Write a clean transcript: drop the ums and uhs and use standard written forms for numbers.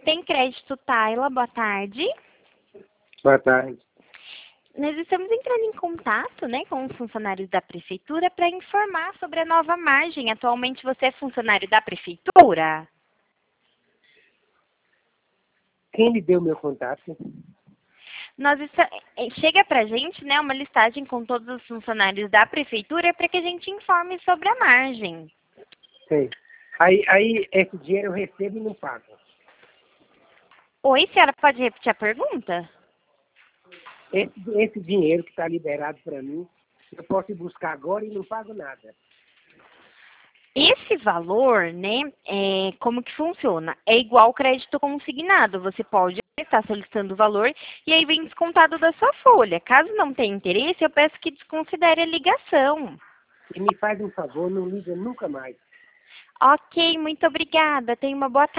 Tem crédito Taila, boa tarde. Boa tarde. Nós estamos entrando em contato, né, com os funcionários da prefeitura para informar sobre a nova margem. Atualmente você é funcionário da prefeitura? Quem lhe deu meu contato? Chega para a gente, né, uma listagem com todos os funcionários da prefeitura para que a gente informe sobre a margem. Sei. Aí esse dinheiro eu recebo e não pago. Oi, senhora, pode repetir a pergunta? Esse dinheiro que está liberado para mim, eu posso ir buscar agora e não pago nada. Esse valor, né, como que funciona? É igual crédito consignado. Você pode estar solicitando o valor e aí vem descontado da sua folha. Caso não tenha interesse, eu peço que desconsidere a ligação. E me faz um favor, não liga nunca mais. Ok, muito obrigada. Tenha uma boa tarde.